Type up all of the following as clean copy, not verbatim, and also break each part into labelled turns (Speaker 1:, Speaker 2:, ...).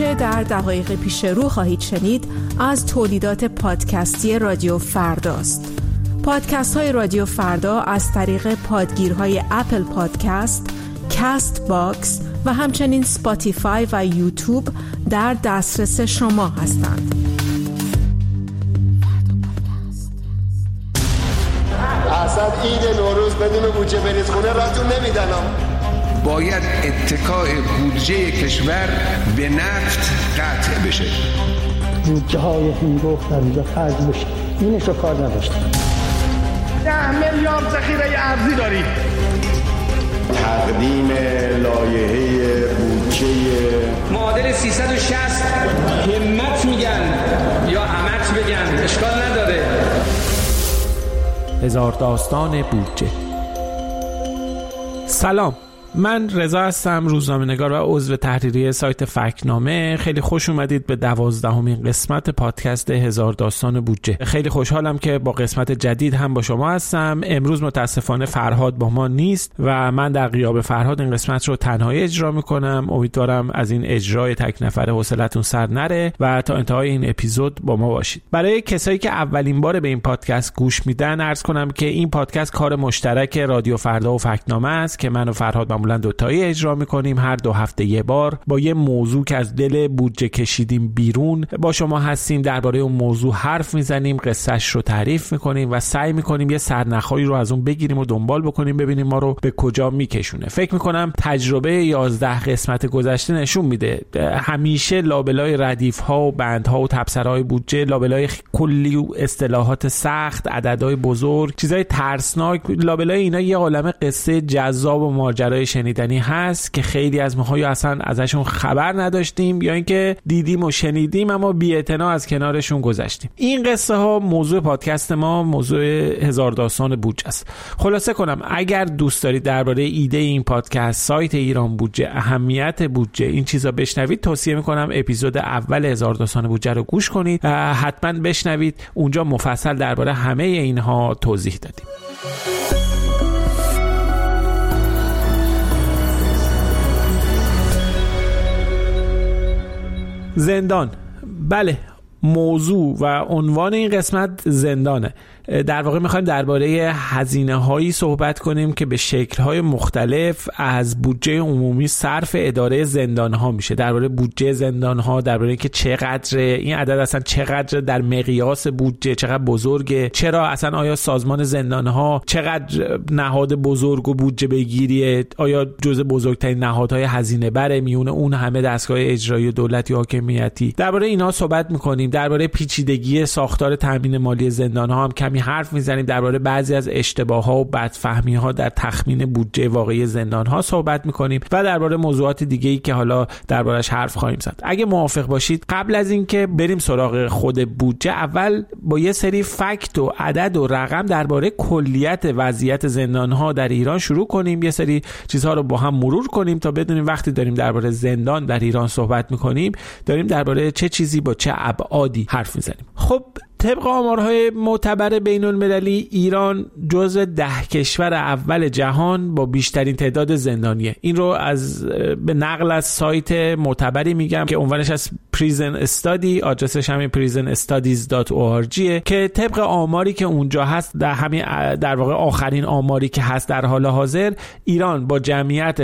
Speaker 1: آنچه در دقایق پیش رو خواهید شنید از تولیدات پادکستی رادیو فرداست. پادکست های رادیو فردا از طریق پادگیرهای اپل پادکست، کاست باکس و همچنین سپاتیفای و یوتیوب در دسترس شما هستند.
Speaker 2: اصلا عید نوروز بدون بودجه بریز خونه راتون نمیدن.
Speaker 3: باید اتکای بودجه کشور به نفت قطع بشه.
Speaker 4: بودجه های هنگفت در اینجا خرج بشه. اینش رو کار نداشتیم.
Speaker 5: 10 میلیارد ذخیره ارزی داریم.
Speaker 2: تقدیم لایحه بودجه
Speaker 6: معادل 360 همت میگن یا همت بگن اشکال نداره.
Speaker 7: هزار داستان بودجه. سلام، من رضا هستم، روزنامه‌نگار و عضو تحریریه سایت فکت‌نامه. خیلی خوش اومدید به 12مین قسمت پادکست هزار داستان بودجه. خیلی خوشحالم که با قسمت جدید هم با شما هستم. امروز متاسفانه فرهاد با ما نیست و من در غیاب فرهاد این قسمت رو تنهایی اجرا میکنم. امیدوارم از این اجرای تک نفره حوصلتون سر نره و تا انتهای این اپیزود با ما باشید. برای کسایی که اولین بار به این پادکست گوش میدن عرض کنم که این پادکست کار مشترک رادیو فردا و فکت‌نامه است که من و فرهاد معمولا دوتایی اجرا میکنیم. هر 2 هفته یه بار با یه موضوع که از دل بودجه کشیدیم بیرون با شما هستیم، درباره اون موضوع حرف میزنیم، قصهش رو تعریف میکنیم و سعی میکنیم یه سرنخایی رو از اون بگیریم و دنبال بکنیم ببینیم ما رو به کجا میکشونه. فکر میکنم تجربه 11 قسمت گذشته نشون میده همیشه لابلای ردیف ها و بندها و تبصره‌های بودجه، لابلای کلی و اصطلاحات سخت، عددهای بزرگ، چیزای ترسناک، لابلای اینا یه عالمه قصه جذاب و ماجرای شنیدنی هست که خیلی از ماها یا اصلا ازشون خبر نداشتیم یا اینکه دیدیم و شنیدیم اما بی‌اعتنا از کنارشون گذشتیم. این قصه ها موضوع پادکست ما، موضوع هزار داستان بودجه است. خلاصه کنم اگر دوست دارید درباره ایده این پادکست، سایت ایران بودجه، اهمیت بودجه، این چیزا بشنوید، توصیه میکنم اپیزود اول هزار داستان بودجه رو گوش کنید. حتما بشنوید، اونجا مفصل درباره همه اینها توضیح دادیم. زندان، بله، موضوع و عنوان این قسمت زندانه. در واقع میخوایم درباره هزینه‌هایی صحبت کنیم که به شکل‌های مختلف از بودجه عمومی صرف اداره زندان‌ها میشه. درباره بودجه زندان‌ها، درباره اینکه چقدر این عدد اصلا چقدر در مقیاس بودجه، چقدر بزرگه، چرا اصلا آیا سازمان زندان‌ها چقدر نهاد بزرگ و بودجه بگیریه، آیا جزء بزرگترین نهادهای هزینه بره میونه اون همه دستگاه اجرایی و دولتی و حاکمیتی. درباره اینا صحبت می‌کنیم. درباره پیچیدگی ساختار تامین مالی زندان‌ها هم کمی حرف میزنیم. درباره بعضی از اشتباه‌ها و بدفهمی‌ها در تخمین بودجه واقعی زندان‌ها صحبت می‌کنیم و درباره موضوعات دیگه‌ای که حالا دربارش حرف خواهیم زد. اگه موافق باشید قبل از اینکه بریم سراغ خود بودجه، اول با یه سری فکت و عدد و رقم درباره کلیت وضعیت زندان‌ها در ایران شروع کنیم. یه سری چیزها رو با هم مرور کنیم تا بدونیم وقتی داریم درباره زندان در ایران صحبت می‌کنیم داریم درباره چه چیزی با چه ابعادی حرف می‌زنیم. خب طبق آمارهای معتبر بین المللی ایران جزو 10 کشور اول جهان با بیشترین تعداد زندانیه. این رو از به نقل از سایت معتبری میگم که عنوانش از پریزن استادی، آدرسش همین prisonstudies.org که طبق آماری که اونجا هست در واقع آخرین آماری که هست در حال حاضر، ایران با جمعیت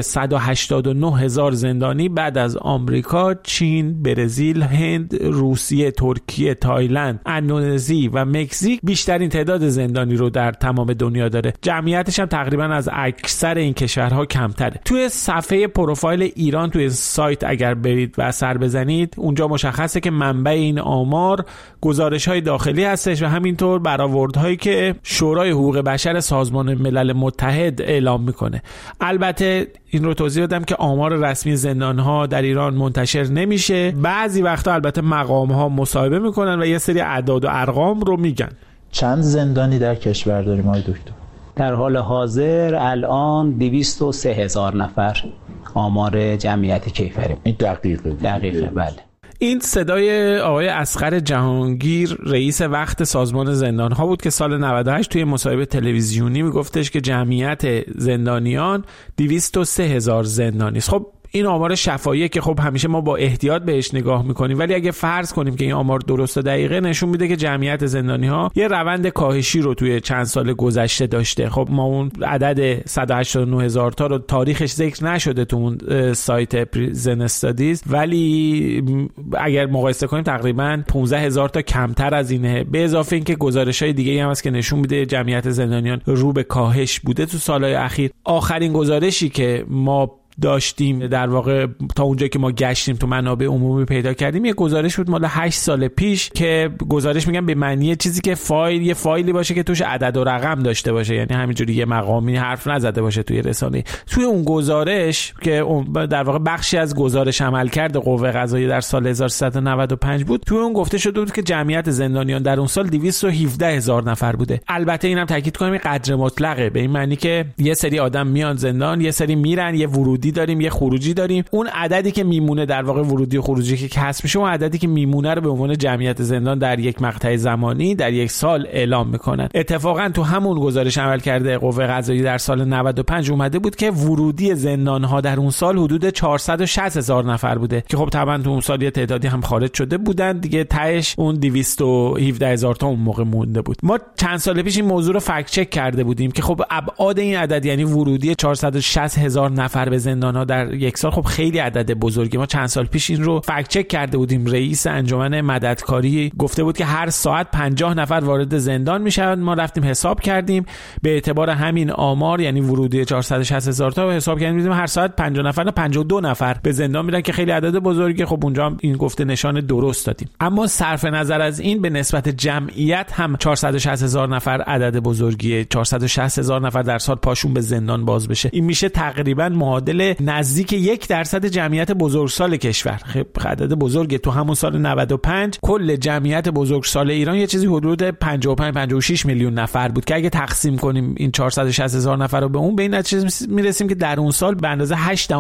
Speaker 7: 189,000 زندانی بعد از آمریکا، چین، برزیل، هند، روسیه، ترکیه، تایلند، اندونزی و مکزیک بیشترین تعداد زندانی رو در تمام دنیا داره. جمعیتش هم تقریبا از اکثر این کشورها کمتره. توی صفحه پروفایل ایران توی سایت اگر برید و سر بزنید اونجا مشخصه که منبع این آمار گزارش‌های داخلی هستش و همینطور برآوردهایی که شورای حقوق بشر سازمان ملل متحد اعلام میکنه. البته این رو توضیح بدم که آمار رسمی زندان‌ها در ایران منتشر نمیشه. بعضی وقتا البته مقام‌ها مصاحبه میکنن و یه سری اعداد و ارقام رو میگن.
Speaker 8: چند زندانی در کشور داریم آقای دکتر؟
Speaker 9: در حال حاضر الان 203,000 نفر آمار جمعیت کیفری.
Speaker 8: این دقیقه
Speaker 9: بله.
Speaker 7: این صدای آقای اصغر جهانگیر رئیس وقت سازمان زندان‌ها بود که سال 98 توی مصاحبه تلویزیونی میگفتش که جمعیت زندانیان 203,000 زندانی است. خب این آمار شفاهیه که خب همیشه ما با احتیاط بهش نگاه میکنیم، ولی اگه فرض کنیم که این آمار درست و دقیقه، نشون میده که جمعیت زندانی‌ها یه روند کاهشی رو توی چند سال گذشته داشته. خب ما اون عدد 189,000 تا رو تاریخش ذکر نشده تو اون سایت پریزن استادیز، ولی اگر مقایسه کنیم تقریبا 15,000 تا کمتر از اینه. به اضافه اینکه گزارش‌های دیگه هم هست که نشون میده جمعیت زندانیان رو به کاهش بوده تو سالهای اخیر. آخرین گزارشی که ما داشتیم در واقع تا اونجایی که ما گشتیم تو منابع عمومی پیدا کردیم یه گزارش بود مال 8 سال پیش که گزارش میگم به معنی چیزی که یه فایلی باشه که توش عدد و رقم داشته باشه، یعنی همینجوری یه مقامی حرف نزده باشه توی رسانه. توی اون گزارش که در واقع بخشی از گزارش عملکرد قوه قضاییه در سال 1395 بود، توی اون گفته شده بود که جمعیت زندانیان در اون سال 217,000 نفر بوده. البته اینم تاکید کنیم قدر مطلقه، به این معنی که یه سری آدم میان زندان، یه سری میرن، یه ورودی داریم، یه خروجی داریم. اون عددی که میمونه در واقع ورودی و خروجی که کسب میشه، اون عددی که میمونه رو به عنوان جمعیت زندان در یک مقطع زمانی در یک سال اعلام میکنن. اتفاقا تو همون گزارش عملکرد قوه قضاییه در سال 95 اومده بود که ورودی زندان ها در اون سال حدود 460,000 نفر بوده که خب طبعا تو اون سال یه تعدادی هم خارج شده بودن دیگه، تهش اون 217,000 تا اون موقع مونده بود. ما چند سال پیش این موضوع رو فکت چک کرده بودیم که خب ابعاد این عدد، یعنی ورودی 460,000 نفر به زندان‌ها در یک سال، خب خیلی عدد بزرگی. ما چند سال پیش این رو فکت چک کرده بودیم. رئیس انجمن مددکاری گفته بود که هر ساعت 50 نفر وارد زندان میشن. ما رفتیم حساب کردیم به اعتبار همین آمار، یعنی ورودی 460,000 تا حساب کردیم دیدیم هر ساعت 50 نفر 52 نفر به زندان میرن که خیلی عدد بزرگی. خب اونجا هم این گفته نشان درست دادیم. اما صرف نظر از این به نسبت جمعیت هم 460,000 نفر عدد بزرگیه. 460,000 نفر در سال پاشون به زندان باز بشه، این میشه تقریبا معادل نزدیک 1% جمعیت بزرگسال کشور. خب عدد بزرگه. تو همون سال 95 کل جمعیت بزرگسال ایران یه چیزی حدود 55-56 میلیون نفر بود که اگه تقسیم کنیم این 460,000 نفر رو به اون، به این نتیجه میرسیم که در اون سال به اندازه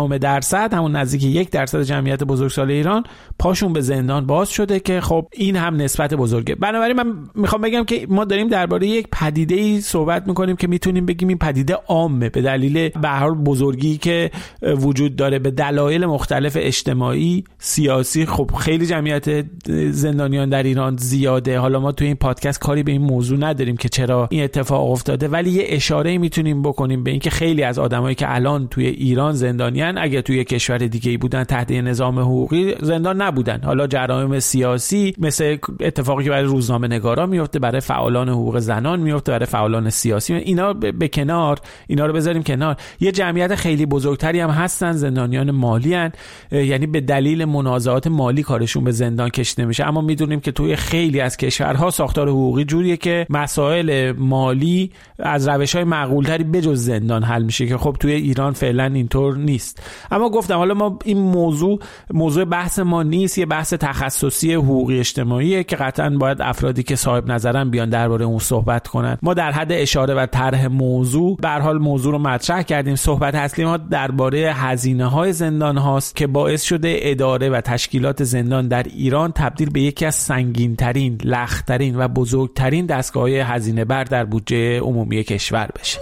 Speaker 7: 8% همون نزدیک 1% جمعیت بزرگسال ایران پاشون به زندان باز شده که خب این هم نسبت بزرگه. بنابراین من میخوام بگم که ما داریم درباره یک پدیده‌ای صحبت میکنیم که میتونیم بگیم این پدیده عامه به دلیل به هر حال بزرگی که وجود داره، به دلایل مختلف اجتماعی، سیاسی. خب خیلی جمعیت زندانیان در ایران زیاده. حالا ما توی این پادکست کاری به این موضوع نداریم که چرا این اتفاق افتاده، ولی یه اشاره میتونیم بکنیم به اینکه خیلی از آدمایی که الان توی ایران زندانیان اگه توی کشور دیگه‌ای بودن تحت نظام حقوقی زندان نبودن. حالا جرایم سیاسی مثل اتفاقی که برای روزنامه‌نگارا میفته، برای فعالان حقوق زنان میفته، برای فعالان سیاسی، اینا به کنار، اینا رو بذاریم کنار. یه جمعیت خیلی بزرگتری هم هستن زندانیان مالی هن، یعنی به دلیل منازعات مالی کارشون به زندان کشیده میشه. اما میدونیم که توی خیلی از کشورها ساختار حقوقی جوریه که مسائل مالی از روش‌های معقول‌تری بجز زندان حل میشه که خب توی ایران فعلا اینطور نیست. اما گفتم حالا ما این موضوع بحث ما نیست، یه بحث تخصصی حقوقی اجتماعیه که قطعاً باید افرادی که صاحب نظرن بیان درباره اون صحبت کنن. ما در حد اشاره و طرح موضوع به هر حال موضوع رو مطرح کردیم. صحبت اصلی ما درباره هزینه‌های زندان هاست که باعث شده اداره و تشکیلات زندان در ایران تبدیل به یکی از سنگین‌ترین، لخت‌ترین و بزرگترین دستگاه‌های هزینه بر در بودجه عمومی کشور بشه.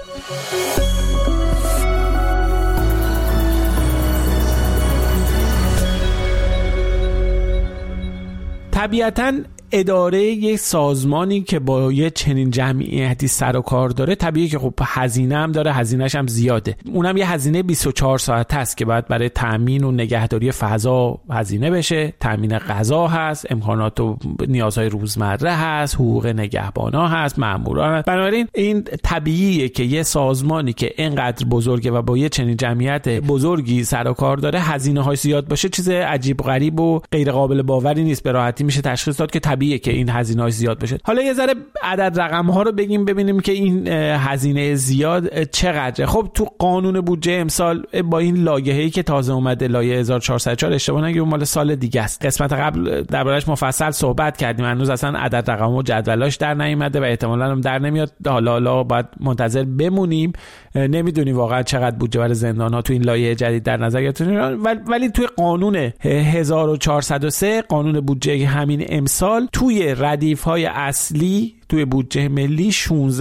Speaker 7: طبیعتاً اداره یک سازمانی که با یه چنین جمعیتی سر و کار داره، طبیعیه که خب هزینه هم داره، هزینه‌ش هم زیاده. اونم یه هزینه 24 ساعت هست که باید برای تامین و نگهداری فضا هزینه بشه، تامین غذا هست، امکانات و نیازهای روزمره هست، حقوق نگهبانا هست، ماموران هست. بنابراین این طبیعیه که یه سازمانی که اینقدر بزرگه و با یه چنین جمعیت بزرگی سر و کار داره هزینه‌های زیاد باشه، چیز عجیب غریب و غیر قابل باوری نیست. به راحتی میشه تشخیص داد که طبیعیه که این هزینه‌های زیاد بشه. حالا یه ذره عدد رقم‌ها رو بگیم ببینیم که این هزینه زیاد چقدره. خب تو قانون بودجه امسال با این لایحه‌ای که تازه اومده، لایحه 1404 اشتباه نگم مال سال دیگه است. قسمت قبل دربارش مفصل صحبت کردیم. هنوز اصلا عدد رقم و جدولاش در نیومده و احتمالاً هم در نمیاد. حالا باید منتظر بمونیم. نمیدونیم واقعا چقدر بودجه برای زندان‌ها تو این لایحه جدید در نظر گرفته، ولی توی قانون 1403 قانون بودجه همین امسال توی ردیف‌های اصلی توی بودجه ملی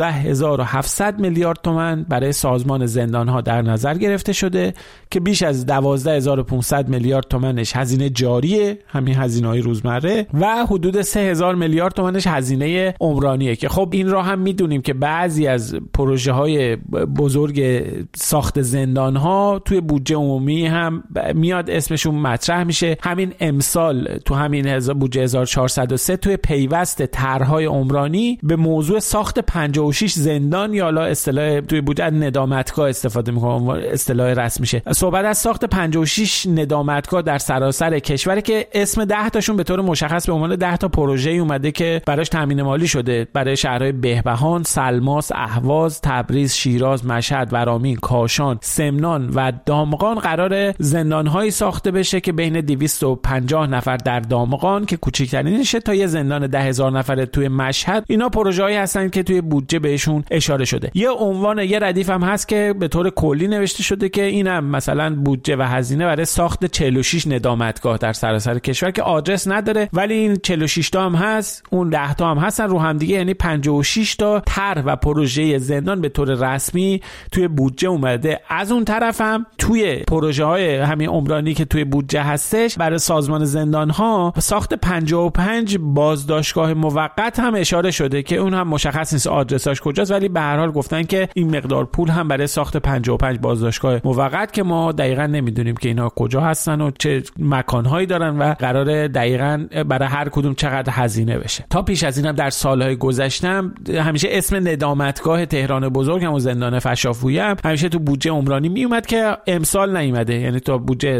Speaker 7: 16700 میلیارد تومان برای سازمان زندان‌ها در نظر گرفته شده که بیش از 12500 میلیارد تومانش هزینه جاریه، همین هزینه‌های روزمره، و حدود 3000 میلیارد تومانش هزینه عمرانیه که خب این را هم میدونیم که بعضی از پروژه‌های بزرگ ساخت زندان‌ها توی بودجه عمومی هم میاد اسمشون مطرح میشه. همین امسال تو همین بودجه 1403 توی پیوست طرح‌های عمرانی به موضوع ساخت 56 زندان، یا حالا اصطلاح توی بودجه ندامتگاه استفاده می‌کنم، اصطلاح رسمیشه، صحبت از ساخت 56 ندامتگاه در سراسر کشور که اسم 10 تاشون به طور مشخص به عنوان 10 تا پروژه اومده که براش تامین مالی شده برای شهرهای بهبهان، سلماس، اهواز، تبریز، شیراز، مشهد، ورامین، کاشان، سمنان و دامغان قرار زندان‌هایی ساخته بشه که بین 250 نفر در دامغان که کوچکترینشه تا یه زندان 10000 نفره توی مشهد. اینا پروژه‌هایی هستن که توی بودجه بهشون اشاره شده. یه عنوان، یه ردیف هم هست که به طور کلی نوشته شده که اینم مثلا بودجه و هزینه برای ساخت 46 ندامتگاه در سراسر کشور که آدرس نداره، ولی این 46 تا هم هست، اون 10 تا هم هستن رو هم دیگه، یعنی 56 تا طرح و پروژه زندان به طور رسمی توی بودجه اومده. از اون طرف هم توی پروژه‌های همین عمرانی که توی بودجه هستش برای سازمان زندان‌ها ساخت 55 بازداشتگاه موقت هم اشاره شده که اون هم مشخص نیست آدرساش کجاست، ولی به هر حال گفتن که این مقدار پول هم برای ساخت 55 بازداشتگاه موقت که ما دقیقاً نمیدونیم که اینا کجا هستن و چه مکانهایی دارن و قراره دقیقاً برای هر کدوم چقدر هزینه بشه. تا پیش از اینم در سالهای گذشتم همیشه اسم ندامتگاه تهران بزرگ هم و زندان فشافویی هم همیشه تو بودجه عمرانی می اومد که امسال نیومده، یعنی تو بودجه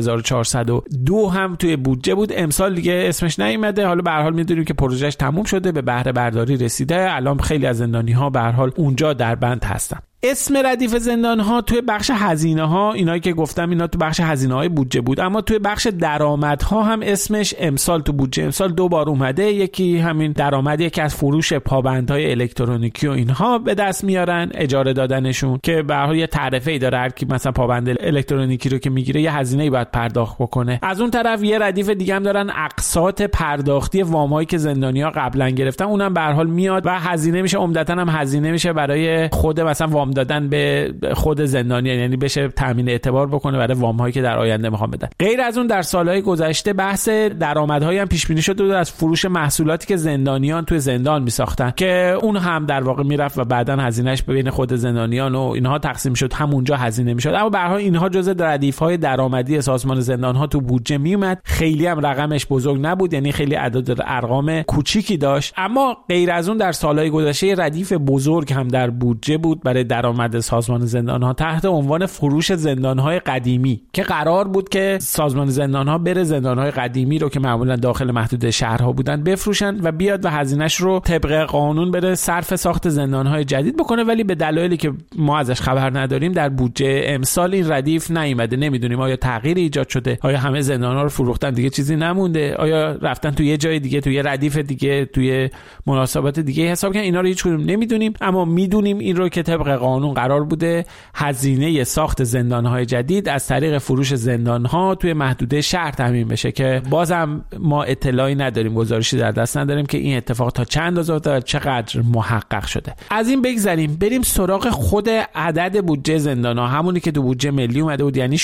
Speaker 7: 1402 هم توی بودجه بود، امسال دیگه اسمش نیومده. حالا به هر حال میدونیم که پروژهش تموم شده، به بهره برداری رسیده، الان خیلی از زندانی‌ها به هر حال اونجا در بند هستن. اسم ردیف زندان‌ها توی بخش هزینه‌ها، اینایی که گفتم اینا تو بخش هزینه‌های بودجه بود، اما توی بخش درآمدها هم اسمش امسال تو بودجه امسال 2 بار اومده. یکی همین درآمدی که از فروش پابندهای الکترونیکی و اینها به دست میارن، اجاره دادنشون، که به هر حال یه تعرفه‌ای داره، هر کی مثلا پابند الکترونیکی رو که میگیره یه هزینه‌ای باید پرداخت بکنه. از اون طرف یه ردیف دیگه هم دارن، اقساط پرداختی وام‌هایی که زندانی‌ها قبلا گرفتن، اونم به هر حال میاد و هزینه میشه، عمدتاً هم هزینه میشه برای خود مثلا وام دادن به خود زندانی، یعنی بشه تامین اعتبار بکنه برای وام هایی که در آینده میخوان بدن. غیر از اون در سالهای گذشته بحث درآمدهایی هم پیش بینی شده بود از فروش محصولاتی که زندانیان توی زندان میساختن که اون هم در واقع میرفت و بعداً هزینهش بین خود زندانیان و اینها تقسیم شد، همونجا هزینه میشد. اما به هر حال اینها جزء ردیف های درآمدی سازمان زندان ها تو بودجه میومد. خیلی هم رقمش بزرگ نبود، یعنی خیلی عدد ارقام کوچیکی داشت. اما غیر از اون در سالهای گذشته ردیف بزرگ هم در بودجه بود برای درآمد سازمان زندان‌ها تحت عنوان فروش زندان‌های قدیمی که قرار بود که سازمان زندان‌ها بره زندان‌های قدیمی رو که معمولاً داخل محدوده شهرها بودن بفروشن و بیاد و هزینه‌اش رو طبق قانون بره صرف ساخت زندان‌های جدید بکنه، ولی به دلایلی که ما ازش خبر نداریم در بودجه امسال این ردیف نیومده. نمیدونیم آیا تغییری ایجاد شده، آیا همه زندان‌ها رو فروختن دیگه چیزی نمونده، آیا رفتن تو یه جای دیگه، تو یه ردیف دیگه، توی مناسبات دیگه حساب کردن، اینا رو هیچ کدوم نمیدونیم. اما میدونیم این رو که طبق قانون قرار بوده هزینه ساخت زندان‌های جدید از طریق فروش زندان‌ها توی محدوده شهر تامین بشه که بازم ما اطلاعی نداریم، گزارشی در دست نداریم که این اتفاق تا چند اندازه و چقدر محقق شده. از این بگذریم بریم سراغ خود عدد بودجه زندان‌ها، همونی که تو بودجه ملی اومده بود، یعنی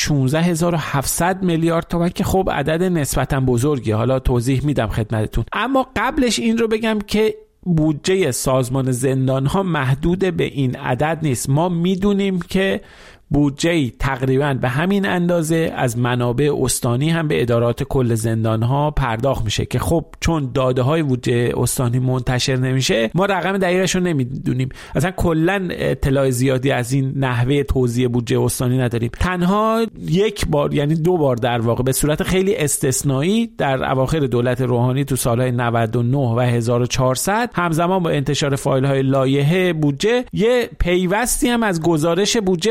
Speaker 7: 16700 میلیارد تومان که خب عدد نسبتاً بزرگیه، حالا توضیح میدم خدمتتون. اما قبلش این رو بگم که بودجه سازمان زندان‌ها محدود به این عدد نیست. ما میدونیم که بودجه تقریباً به همین اندازه از منابع استانی هم به ادارات کل زندان‌ها پرداخت میشه که خب چون داده‌های بودجه استانی منتشر نمیشه ما رقم دقیقش رو نمیدونیم، اصلا کلاً اطلاع زیادی از این نحوه توزیع بودجه استانی نداریم. تنها یک بار، یعنی 2 بار در واقع به صورت خیلی استثنایی در اواخر دولت روحانی تو سالهای 99 و 1400 همزمان با انتشار فایل‌های لایحه بودجه یه پیوستی هم از گزارش بودجه استانی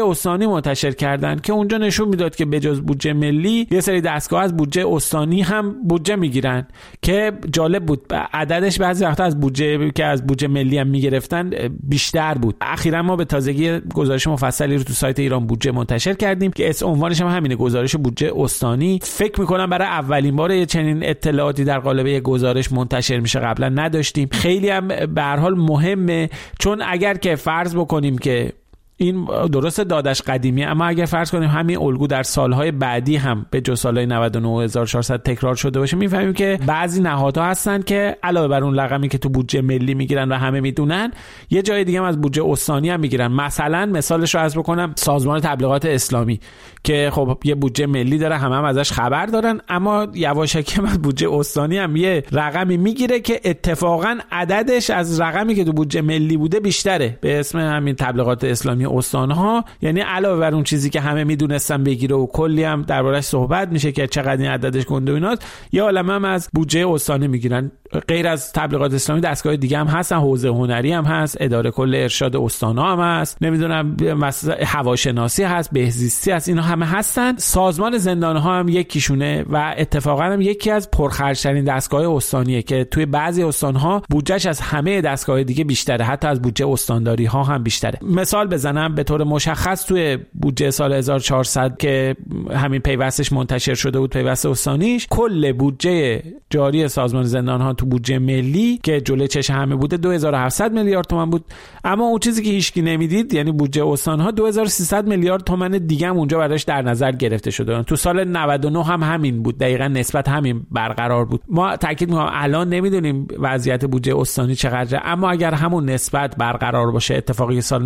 Speaker 7: استانی منتشر کردن که اونجا نشون میداد که بجز بودجه ملی یه سری دستگاه از بودجه استانی هم بودجه میگیرن که جالب بود. عددش بعضی وقتا از بودجه که از بودجه ملی هم میگرفتن بیشتر بود. اخیراً ما به تازگی گزارش مفصلی رو تو سایت ایران بودجه منتشر کردیم که اسم عنوانش هم همینه، گزارش بودجه استانی. فکر میکنم برای اولین بار چنین اطلاعاتی در قالب یک گزارش منتشر میشه، قبلا نداشتیم. خیلی هم به هر حال مهمه، چون اگر که فرض بکنیم که این درست دادش قدیمی، اما اگر فرض کنیم همین الگو در سالهای بعدی هم به جز سالهای 99400 تکرار شده باشه، میفهمیم که بعضی نهادها هستن که علاوه بر اون رقمی که تو بودجه ملی میگیرن و همه میدونن، یه جای دیگه هم از بودجه استانی هم میگیرن. مثلا مثالش رو عرض بکنم، سازمان تبلیغات اسلامی که خب یه بودجه ملی داره، همه هم ازش خبر دارن، اما یواشکی از بودجه استانی هم یه رقمی میگیره که اتفاقا عددش از رقمی که تو بودجه ملی بوده بیشتره، به اسم همین تبلیغات اسلامی استانها. یعنی علاوه بر اون چیزی که همه میدونستن بگیره و کلی هم دربارش صحبت میشه که چقدر این عددش گنده و ایناست، یه عالمه هم از بودجه استانی میگیرن. غیر از تبلیغات اسلامی دستگاه دیگه هم هستن، حوزه هنری هم هست، اداره کل ارشاد استان‌ها هم هست، نمیدونم هواشناسی هست، بهزیستی هست، اینا همه هستن. سازمان زندان‌ها هم یکیشونه و اتفاقا هم یکی از پرخرج‌ترین دستگاه استانیه که توی بعضی استان‌ها بودجهش از همه دستگاه دیگه بیشتره، حتی از بودجه استانداری ها هم بیشتره. مثال بزنم، به طور مشخص توی بودجه سال 1400 که همین پیوستش منتشر شده بود، پیوست استانیش، کل بودجه جاری سازمان زندان‌ها تو بودجه ملی که جلوی چشم همه بوده 2700 میلیارد تومان بود، اما اون چیزی که هیچکی نمیدید، یعنی بودجه استان‌ها 2300 میلیارد تومان دیگه هم اونجا براش در نظر گرفته شده. تو سال 99 هم همین بود، دقیقاً نسبت همین برقرار بود. ما تاکید می‌کنم الان نمیدونیم وضعیت بودجه استانی چقدره، اما اگر همون نسبت برقرار باشه، اتفاقی سال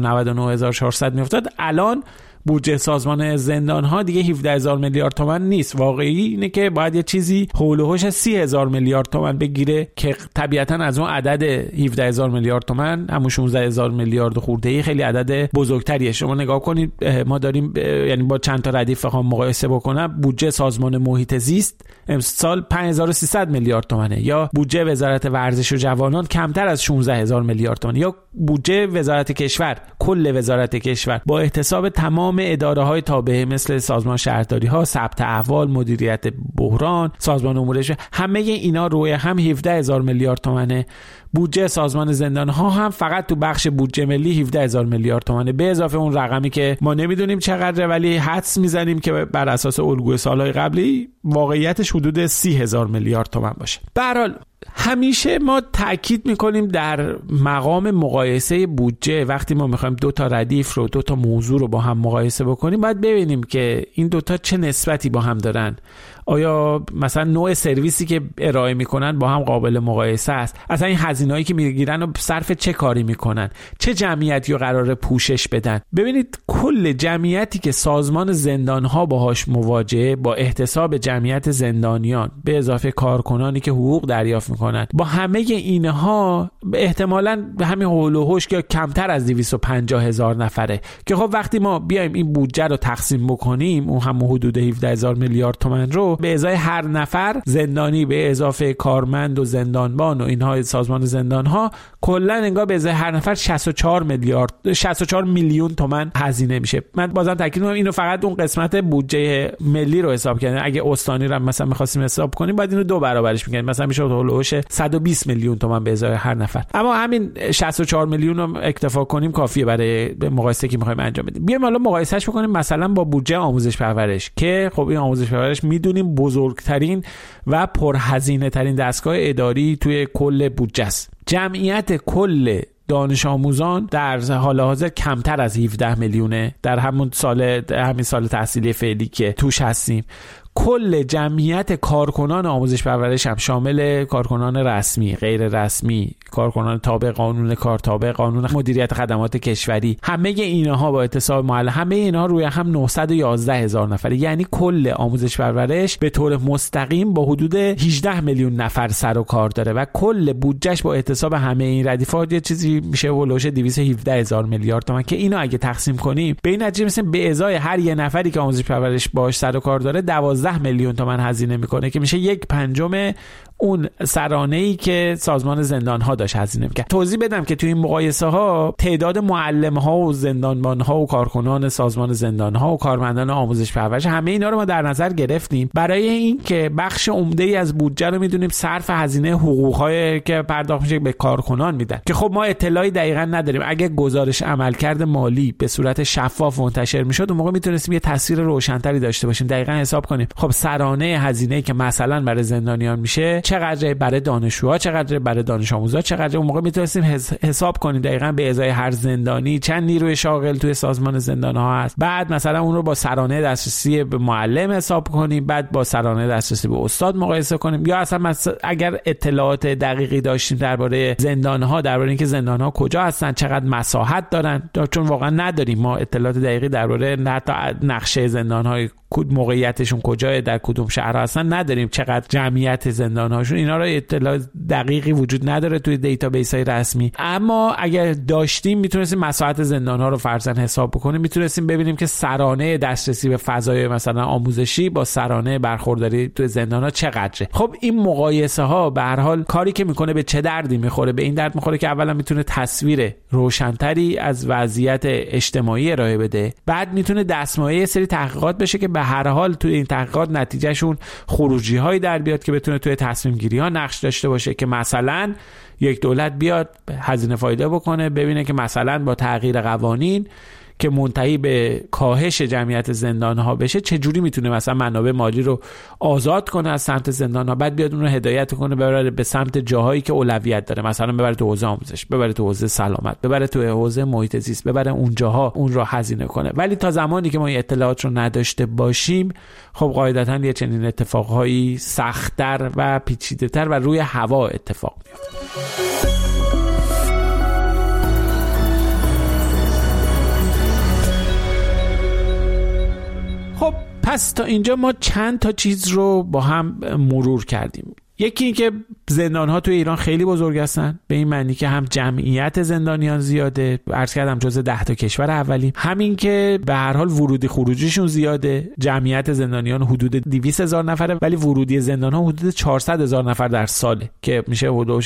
Speaker 7: 99400 میافتاد، الان بودجه سازمان زندان‌ها دیگه 17000 میلیارد تومان نیست. واقعی اینه که باید یه چیزی حول و حوش 30000 میلیارد تومان بگیره که طبیعتاً از اون عدد 17000 میلیارد تومان همون 16000 میلیارد خورده‌ای خیلی عدد بزرگتریه. شما نگاه کنید، ما داریم یعنی با چند تا ردیف بخوام مقایسه بکنم، بودجه سازمان محیط زیست امسال 5300 میلیارد تومانه، یا بودجه وزارت ورزش و جوانان کمتر از 16000 میلیارد تومان، یا بودجه وزارت کشور، کل وزارت کشور با احتساب تمام اداره‌های تابع مثل سازمان شهرداری‌ها، ثبت احوال، مدیریت بحران، سازمان امور شهری، همه اینا روی هم 17000 میلیارد تومانه. بودجه سازمان زندان‌ها هم فقط تو بخش بودجه ملی 17000 میلیارد تومانه، به اضافه اون رقمی که ما نمیدونیم چقدره ولی حدس میزنیم که بر اساس الگوی سال‌های قبلی واقعیتش حدود 30000 میلیارد تومان باشه. به هر حال همیشه ما تاکید میکنیم در مقام مقایسه بودجه، وقتی ما میخوایم دو تا ردیف رو، دو تا موضوع رو با هم مقایسه بکنیم، باید ببینیم که این دوتا چه نسبتی با هم دارن. آیا مثلا نوع سرویسی که ارائه میکنن با هم قابل مقایسه است؟ اصلا این هزینه‌ای که میگیرن و صرف چه کاری میکنن؟ چه جمعیتی رو قراره پوشش بدن؟ ببینید کل جمعیتی که سازمان زندان‌ها باهاش مواجهه، با احتساب جمعیت زندانیان به اضافه کارکنانی که حقوق دریافت میکنن، با همه اینها احتمالاً همین حول و حوش که کمتر از 250000 نفره که خب وقتی ما بیایم این بودجه رو تقسیم بکنیم، اون هم حدود 17000 میلیارد تومان رو به ازای هر نفر زندانی به اضافه کارمند و زندانبان و اینها سازمان زندان‌ها، کلا انگار به ازای هر نفر 64 میلیون تومان هزینه میشه. من بازم تاکید می‌کنم اینو فقط اون قسمت بودجه ملی رو حساب کردن. اگه استانی رو مثلا می‌خواستیم حساب کنیم باید اینو دو برابرش می‌کنیم، مثلا میشه هولوش 120 میلیون تومان به ازای هر نفر. اما همین 64 میلیون رو اکتفا کنیم کافیه برای مقایسه که می‌خوایم انجام بدیم. بیایم حالا مقایسهش بکنیم مثلا با بودجه آموزش پرورش که خب این آموزش پرورش میدونیم بزرگترین و پرهزینه ترین دستگاه اداری توی کل بودجه است. جمعیت کل دانش آموزان در حال حاضر کمتر از 17 میلیونه در همین سال تحصیلی فعلی که توش هستیم. کل جمعیت کارکنان آموزش پرورش هم شامل کارکنان رسمی، غیر رسمی، کارکنان تابع قانون کار، تابع قانون مدیریت خدمات کشوری، همه اینها با احتساب معلم، همه اینها روی هم 911000 نفره. یعنی کل آموزش پرورش به طور مستقیم با حدود 18 میلیون نفر سر و کار داره و کل بودجهش با احتساب همه این ردیفات یه چیزی میشه ولوش 217000 میلیارد تومان که اینو اگه تقسیم کنیم به این نتیجه میرسیم به ازای هر یه نفری که آموزش پرورش باهاش سر و کار داره 12 15 میلیون تومان هزینه میکنه که میشه 1/5 اون سرانه‌ای که سازمان زندان‌ها داشت هزینه می‌کرد. توضیح بدم که توی این مقایسه‌ها تعداد معلم‌ها و زندانبان‌ها و کارکنان سازمان زندان‌ها و کارمندان آموزش پرورش همه اینا رو ما در نظر گرفتیم برای اینکه بخش عمده‌ای از بودجه رو می‌دونیم صرف هزینه حقوق‌های که پرداخت میشه به کارکنان میدن که خب ما اطلاعی دقیقاً نداریم. اگه گزارش عملکرد مالی به صورت شفاف منتشر می‌شد اون موقع می‌تونستیم یه تصویر روشن‌تری داشته باشیم، دقیقاً حساب کنیم خب سرانه هزینه‌ای که مثلا برای زندانیان میشه چقدر برای دانشجوها، چقدر برای دانش آموزا، چقدر. اون موقع میتونستیم حساب کنیم دقیقاً به ازای هر زندانی چند نیروی شاغل توی سازمان زندان‌ها هست، بعد مثلا اون رو با سرانه دسترسی به معلم حساب کنیم، بعد با سرانه دسترسی به استاد مقایسه کنیم، یا اصلا اگر اطلاعات دقیقی داشتیم درباره زندان‌ها، درباره اینکه زندان‌ها کجا هستن، چقدر مساحت دارن، چون واقعا نداریم ما اطلاعات دقیقی درباره حتی نقشه زندان‌های موقعیتشون کجاست، در کدوم شهر هستن نداریم، چقدر جمعیت زندان‌هاشون، اینا رو اطلاع دقیقی وجود نداره توی دیتابیس‌های رسمی. اما اگر داشتیم میتونستیم مساحت زندان‌ها رو فرضاً حساب بکنیم، میتونستیم ببینیم که سرانه دسترسی به فضای مثلا آموزشی با سرانه برخورداری توی زندان‌ها چقدره. خب این مقایسه‌ها به هر حال کاری که میکنه به چه دردی میخوره؟ به این درد میخوره که اولا میتونه تصویر روشن‌تری از وضعیت اجتماعی ارائه بده، بعد میتونه دستمایه سری تحقیقات بشه که به هر حال توی این تحقیقات نتیجهشون خروجی‌هایی در بیاد که بتونه توی تصمیم گیری‌ها نقش داشته باشه، که مثلا یک دولت بیاد هزینه فایده بکنه، ببینه که مثلا با تغییر قوانین که منتهی به کاهش جمعیت زندان‌ها بشه چجوری میتونه مثلا منابع مالی رو آزاد کنه از سمت زندان‌ها، بعد بیاد اون رو هدایت کنه ببره به سمت جاهایی که اولویت داره، مثلا ببره تو حوزه آموزش، ببره تو حوزه سلامت، ببره تو حوزه محیط زیست، ببره اونجاها اون رو هزینه کنه. ولی تا زمانی که ما این اطلاعات رو نداشته باشیم خب قاعدتاً یه چنین اتفاقهایی سخت‌تر و پیچیده‌تر و روی هوا اتفاق میفته. خب پس تا اینجا ما چند تا چیز رو با هم مرور کردیم. یکی این که زندان‌ها توی ایران خیلی بزرگ هستن، به این معنی که هم جمعیت زندانیان زیاده، عرض کردم جزو 10 تا کشور اولیم، همین که به هر حال ورودی خروجیشون زیاده، جمعیت زندانیان حدود 200,000 نفره ولی ورودی زندان‌ها حدود 400,000 نفر در ساله که میشه حدود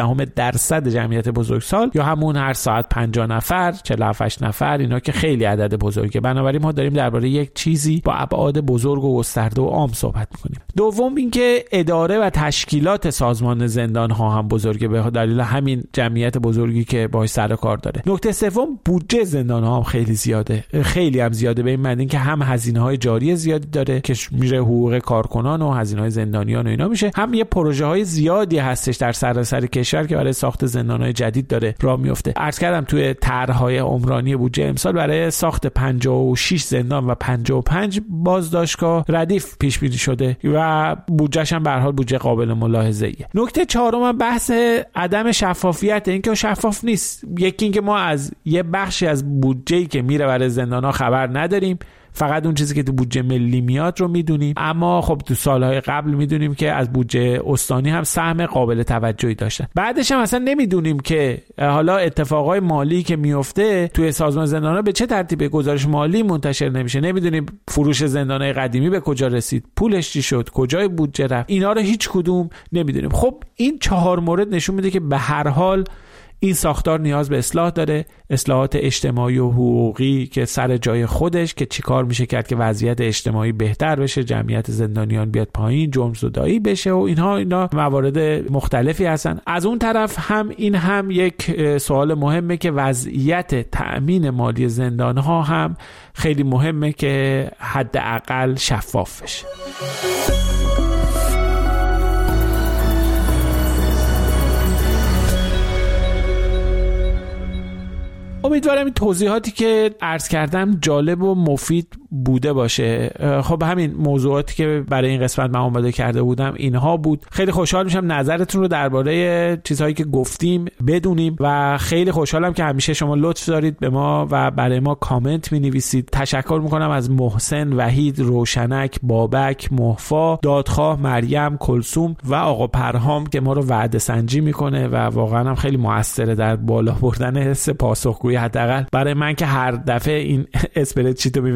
Speaker 7: 8% جمعیت بزرگسال، یا همون هر ساعت 50 نفر، 47 نفر، اینا که خیلی عدد بزرگه. بنابراین ما داریم درباره یک چیزی با ابعاد بزرگ و گسترده و عام صحبت می‌کنیم. دوم اینکه اداره و تشکیلات سازمان زندان‌ها هم بزرگه به دلیل همین جمعیت بزرگی که باهاش سر و کار داره. نکته سوم بودجه زندان‌ها هم خیلی زیاده، خیلی هم زیاده، به این معنی که هم هزینه‌های جاری زیادی داره که میره حقوق کارکنان و هزینه‌های زندانیان و اینا میشه، هم یه پروژه‌های زیادی هستش در سراسر کشور که برای ساخت زندان‌های جدید داره راه میفته. عرض کردم توی طرح‌های عمرانی بودجه امسال برای ساخت 56 زندان و 55 بازداشتگاه ردیف پیش بینی شده و بودجه‌ش هم به هر حال بودجه قابل ملاحظه‌ایه. نکته چهارم بحث عدم شفافیت، این که شفاف نیست. یکی این که ما از یه بخشی از بودجه‌ای که میره برای زندان‌ها خبر نداریم، فقط اون چیزی که تو بودجه ملی میاد رو میدونیم، اما خب تو سالهای قبل میدونیم که از بودجه استانی هم سهم قابل توجهی داشتن. بعدش هم اصلا نمیدونیم که حالا اتفاقای مالی که میفته توی سازمان زندان‌ها به چه ترتیب گزارش مالی منتشر نمیشه، نمیدونیم فروش زندان‌های قدیمی به کجا رسید، پولش چی شد، کجای بودجه رفت، اینا رو هیچ کدوم نمیدونیم. خب این 4 مورد نشون میده که به هر حال این ساختار نیاز به اصلاح داره، اصلاحات اجتماعی و حقوقی که سر جای خودش، که چیکار میشه کرد که وضعیت اجتماعی بهتر بشه، جمعیت زندانیان بیاد پایین، جرم زدایی بشه و اینا موارد مختلفی هستن. از اون طرف هم یک سوال مهمه که وضعیت تأمین مالی زندان‌ها هم خیلی مهمه که حداقل شفاف بشه. امیدوارم این توضیحاتی که عرض کردم جالب و مفید بوده باشه. خب همین موضوعاتی که برای این قسمت من آماده کرده بودم اینها بود. خیلی خوشحال میشم نظرتون رو درباره چیزهایی که گفتیم بدونیم و خیلی خوشحالم که همیشه شما لطف دارید به ما و برای ما کامنت می‌نویسید. تشکر میکنم از محسن، وحید، روشنک، بابک، محفا، دادخواه، مریم، کلثوم و آقا پرهام که ما رو وعده سنجی میکنه و واقعا هم خیلی موثره در بالا بردن حس پاسخگویی. حداقل برای من که هر دفعه این اسپرد شیت رو میبینم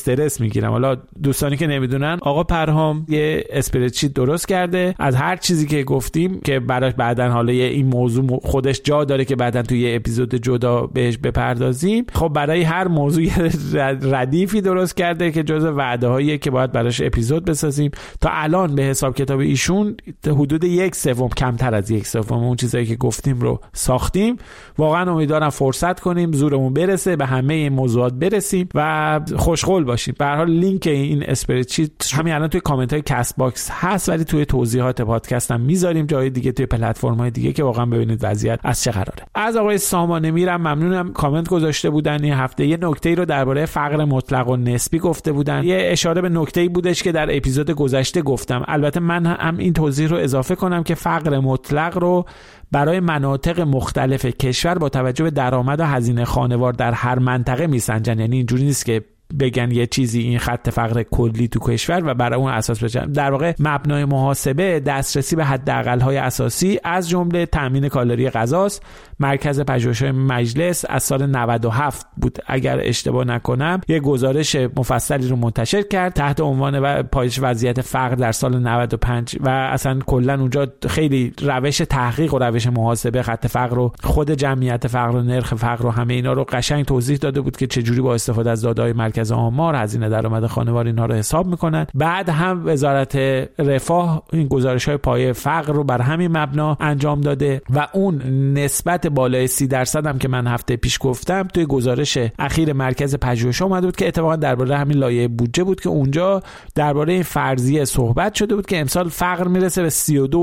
Speaker 7: استرس میگیرم. حالا دوستانی که نمیدونن، آقا پرهام یه اسپردشیت درست کرده از هر چیزی که گفتیم که براش بعدن حالا این موضوع خودش جا داره که بعدن توی یه اپیزود جدا بهش بپردازیم. خب برای هر موضوع ردیفی درست کرده که جزء وعده‌هاییه که باید براش اپیزود بسازیم. تا الان به حساب کتاب ایشون حدود 1/3 کمتر از 1/3 اون چیزایی که گفتیم رو ساختیم. واقعا امیدوارم فرصت کنیم، زورمون برسه، به همه این موضوعات برسیم و خوشقول باشیم. به هر حال لینک این اسپردشیت همین الان توی کامنت های کست باکس هست، ولی توی توضیحات پادکست هم میذاریم، جای دیگه توی پلتفرم های دیگه که واقعا ببینید وضعیت از چه قراره. از آقای سامان میرم ممنونم، کامنت گذاشته بودن این هفته یه نکته‌ای رو درباره فقر مطلق و نسبی گفته بودن. یه اشاره به نکته‌ای بودش که در اپیزود گذشته گفتم. البته من هم این توضیح رو اضافه کنم که فقر مطلق رو برای مناطق مختلف کشور با توجه به درآمد و هزینه خانوار در هر منطقه میسنجن. یعنی اینجوری نیست که بگن یه چیزی این خط فقر کلی تو کشور و برای اون اساس بچن. در واقع مبنای محاسبه دسترسی به حداقل‌های اساسی از جمله تامین کالری غذاست. مرکز پژوهش‌های مجلس از سال 97 بود اگر اشتباه نکنم یه گزارش مفصلی رو منتشر کرد تحت عنوان پایش وضعیت فقر در سال 95 و اصلا کلا اونجا خیلی روش تحقیق و روش محاسبه خط فقر رو، خود جمعیت فقر و نرخ فقر و همه اینا رو قشنگ توضیح داده بود که چجوری با استفاده از داده‌های مرکز آمار هزینه درآمد خانوار اینا رو حساب میکنن. بعد هم وزارت رفاه این گزارش‌های پایه فقر رو بر همین مبنا انجام داده و اون نسبت بالای 30% هم که من هفته پیش گفتم توی گزارش اخیر مرکز پژوهش اومده بود که اتفاقا درباره همین لایحه بودجه بود که اونجا درباره این فرضیه صحبت شده بود که امسال فقر میرسه به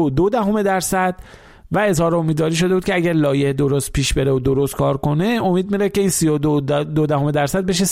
Speaker 7: 32.2% و اظهار امیدواری شده بود که اگر لایحه درست پیش بره و درست کار کنه امید میره که این 32.2% بشه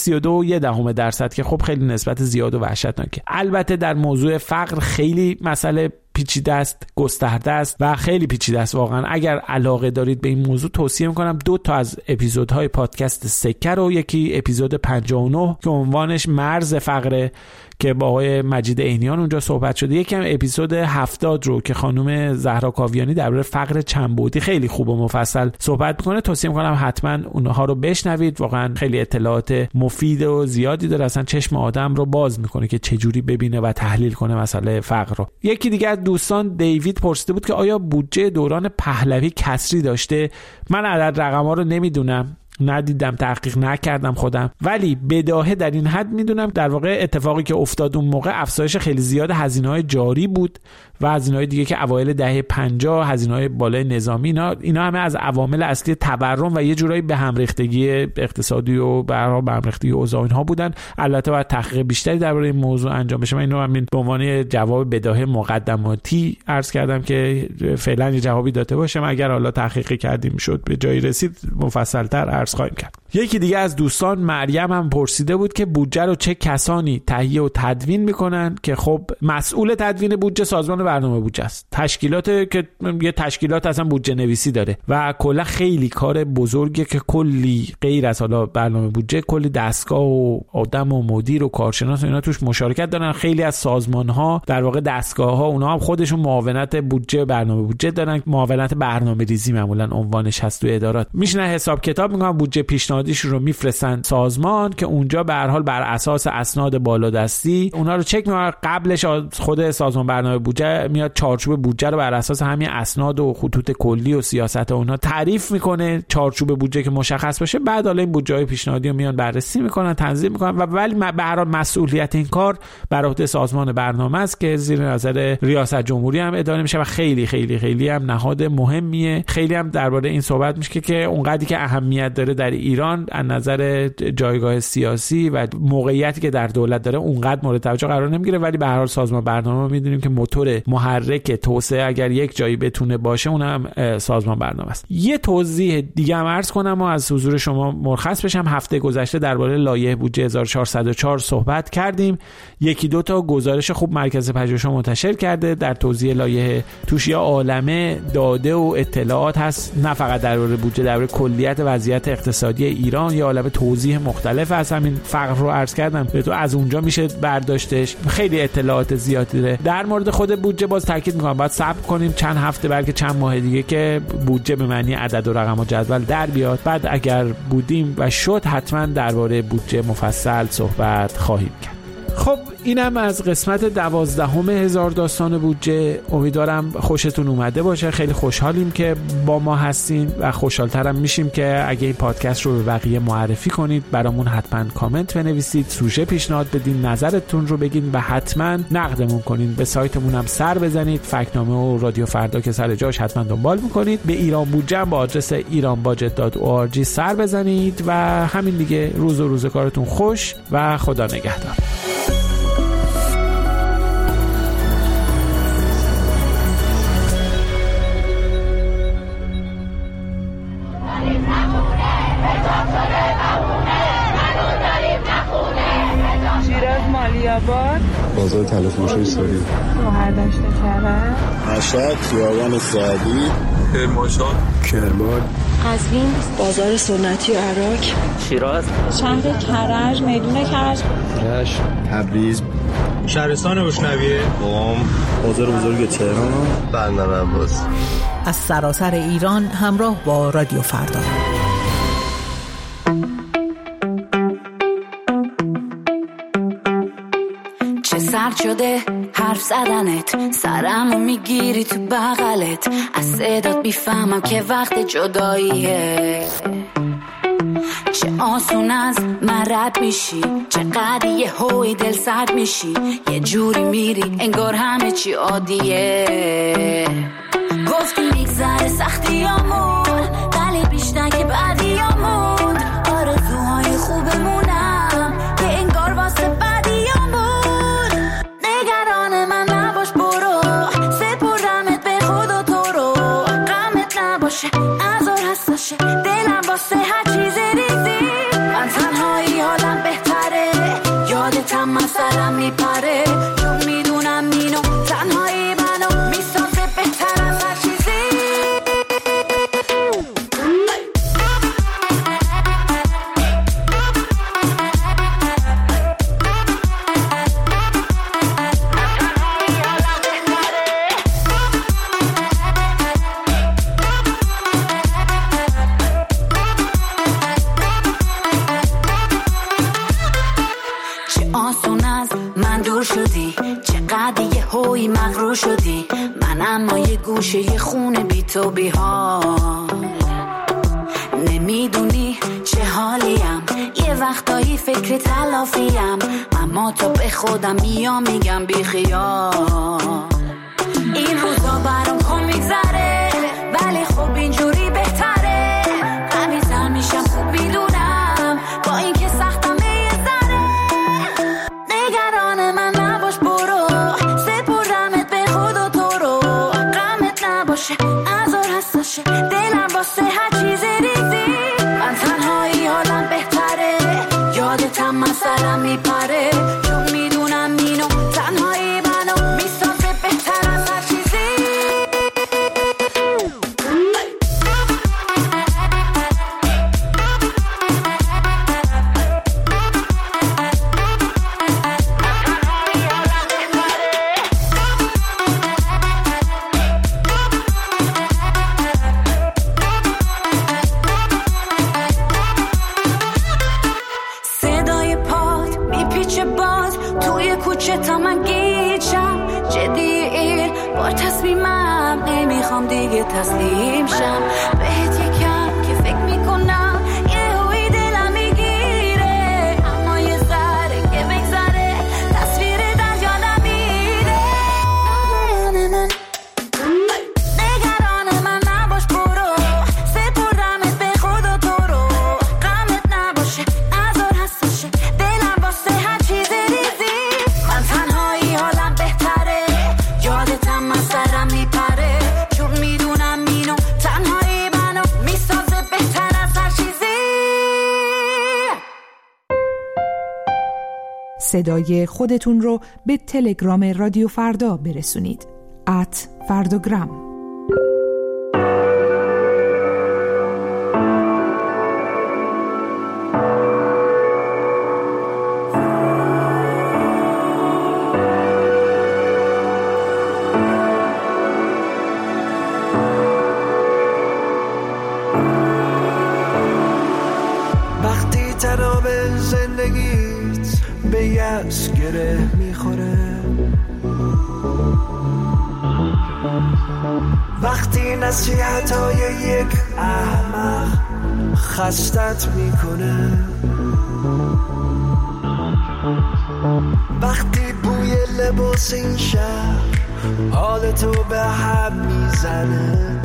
Speaker 7: 32.1% که خب خیلی نسبت زیاد و وحشتناکه. البته در موضوع فقر خیلی مسئله پیچیده است، گسترده است و خیلی پیچیده است واقعا. اگر علاقه دارید به این موضوع توصیه میکنم 2 تا از اپیزودهای پادکست سکه رو، یکی اپیزود 59 که عنوانش مرز فقره که با آقای مجید عینیان اونجا صحبت شده، یکی هم اپیزود 70 رو که خانم زهرا کاویانی درباره فقر چند بعدی خیلی خوب و مفصل صحبت میکنه. توصیه میکنم حتما اونها رو بشنوید، واقعا خیلی اطلاعات مفید و زیادی داره، اصلا چشم آدم رو باز میکنه که چجوری ببینه و تحلیل کنه مسئله فقر رو. یکی دیگه از دوستان دیوید پرسیده بود که آیا بودجه دوران پهلوی کسری داشته؟ من عدد رقم‌ها رو نمیدونم، ندیدم، تحقیق نکردم خودم، ولی بداهه در این حد میدونم در واقع اتفاقی که افتاد اون موقع افزایش خیلی زیاد هزینه‌های جاری بود و هزینه‌های دیگه که اوایل دهه 50 هزینه‌های بالای نظامی اینا همه از عوامل اصلی تورم و یه جورایی به هم ریختگی اقتصادی و به هم ریختگی اوضاع اینها بودن. البته باید تحقیق بیشتری درباره این موضوع انجام بشه. من اینو همین به عنوان جواب بداهه مقدماتی عرض کردم که فعلا یه جوابی داده باشم، اگر حالا تحقیقی کردیم شد به جایی رسید مفصل‌تر عرض خواهیم کرد. یکی دیگه از دوستان مریم هم پرسیده بود که بودجه رو چه کسانی تهیه و تدوین میکنن، که خب مسئول تدوین بودجه سازمان برنامه بودجه است. تشکیلات که یه تشکیلات اصلا بودجه نویسی داره و کلا خیلی کار بزرگه که کلی غیر از حالا برنامه بودجه کلی دستگاه و آدم و مدیر و کارشناس و اینا توش مشارکت دارن. خیلی از سازمان ها در واقع دستگاه ها اونها هم خودشون معاونت بودجه برنامه بودجه دارن. معاونت برنامه‌ریزی معمولا عنوانش هست تو ادارات. میشینن حساب کتاب میکنن، بودجه پیشنهادیش رو میفرستن سازمان که اونجا به هر حال بر اساس اسناد بالادستی اونها رو چک میکنن. قبلش خود سازمان برنامه بودجه میاد چارچوب بودجه رو بر اساس همین اسناد و خطوط کلی و سیاست اونها تعریف میکنه، چارچوب بودجه که مشخص باشه. بعد حالا این بودجه‌های پیشنهادی رو میان بررسی میکنن، تنظیم میکنن و ولی به هر حال مسئولیت این کار بر عهده سازمان برنامه است که زیر نظر ریاست جمهوری هم اداره میشه و خیلی خیلی خیلی هم نهاد مهمیه. خیلی هم درباره این صحبت میشه که اونقدری که اهمیت داره در ایران از نظر جایگاه سیاسی و موقعیتی که در دولت داره اونقدر مورد توجه قرار نمیگیره، ولی به هر حال سازمان برنامه میدونیم که موتور محرک توسعه اگر یک جایی بتونه باشه اونم سازمان برنامه است. یه توضیح دیگه هم عرض کنم و از حضور شما مرخص بشم. هفته گذشته درباره لایحه بودجه 1404 صحبت کردیم. یکی دو تا گزارش خوب مرکز پژوهش منتشر کرده در توضیح لایحه، توش یا عالمه داده و اطلاعات هست، نه فقط درباره بودجه، درباره کلیت وضعیت اقتصادی ایران، یه عالمه توضیح مختلف از همین فقر رو عرض کردم به تو، از اونجا میشه برداشتش. خیلی اطلاعات زیادی داره. در مورد خود بودجه باز تاکید میکنم باید صبر کنیم چند هفته بلکه چند ماه دیگه که بودجه به معنی عدد و رقم و جدول در بیاد. بعد اگر بودیم و شد حتما درباره بودجه مفصل صحبت خواهیم کرد. خب اینم از قسمت 12 هزار داستان بودجه. امیدوارم خوشتون اومده باشه. خیلی خوشحالیم که با ما هستین و خوشحالترم میشیم که اگه این پادکست رو به بقیه معرفی کنید، برامون حتما کامنت بنویسید، سوژه پیشنهاد بدین، نظرتون رو بگین و حتما نقدمون کنین. به سایتمون هم سر بزنید، فکتنامه و رادیو فردا که سر جاش حتما دنبال میکنید. به ایران بودجه با آدرس iranbudget.org سر بزنید و همین دیگه. روز و روزگارتون خوش و خدا نگهدار.
Speaker 10: بازار تلفروشی ساری
Speaker 11: مهردشت کرد
Speaker 10: مشهد خیابان سعدی
Speaker 12: کرمانشاه
Speaker 10: کرمان
Speaker 11: قزوین بازار سنتی عراق
Speaker 13: شیراز
Speaker 11: شهر کرج میدون کرج
Speaker 10: رشت تبریز
Speaker 12: شهرستان روشنویه
Speaker 10: قم بازار بزرگ تهران
Speaker 14: بندر عباس.
Speaker 1: از سراسر ایران همراه با رادیو فردا.
Speaker 15: سرد شده حرف زدنت، سرمو میگیری تو بغلت، از صدات بیفهمم که وقت جداییه. چه آسون از من رد میشی، چقدر یه هوی دل سرد میشی، یه جوری میری انگار همه چی عادیه. گفتی میگذره سختیامون ولی بیشتر که بعدیامون، آرزوهای خوبمونم که انگار واسه ازار هستشه دلم واسه هر چیز ریزی. من تنهایی حالم بهتره، یادتم مثلا میپره، چون میدونم اینو تنهایی منو میسازه بهتر از هر چیزی. مغرور شدی من اما یه گوشه یه خونه بی تو بی حال. نمیدونی چه حالیم، یه وقتایی فکر تلافیم، اما تو به خودم میگم بی خیال. این روزا برام کم میگذره ولی خب اینجوری بهتره. قوی‌تر میشم خوب میدونم با این که سختم یه ذره. نگران من نباش برو، ازار هستشه دلم واسه هر چیز ریزی. من تنهایی حالم بهتره، یادتم مثلا میپره، چون میدونم اینو تنهایی منو میسازه بهتر از هر چیزی. دیگه تسلیم شم بهت یکم که فکر میکنم یه هوی دلم میگیره، اما یه ذره که بگذره تصویر دریا نمیره. نگران من نباش برو، سپردمت به خدا تو رو، غمت نباشه ازار هستشه دلم واسه هر چیز ریزی. من تنهایی حالم بهتره، یادتم من سرم میپره، میدونم اینو تنهایی منو میسازه بهتر از هر چیزی.
Speaker 1: صدای خودتون رو به تلگرام رادیو فردا برسونید @فرداگرام.
Speaker 13: یأس گره میخوره. وقتی نصیحت‌های یک احمق خستت میکنه، وقتی بوی لباس این شهر حالتو به هم میزنه،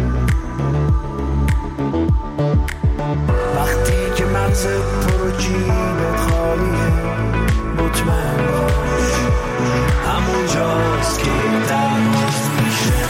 Speaker 13: وقتی که مغزت پر و جیبت خالیه، مطمئن باش همونجاست که درماز میشه.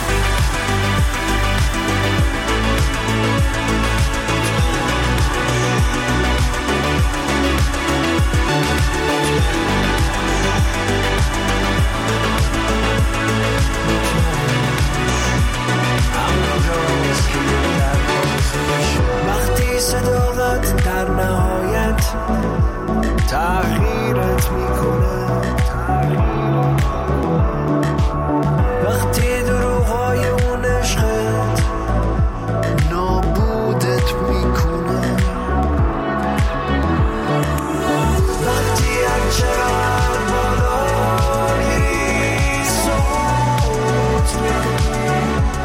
Speaker 13: وقتی صداقت در نهایت تغییرت میکنه، وقتی دروغای اون عشقت نابودت میکنه، وقتی هرچقدر بالا میری سقوط میکنی،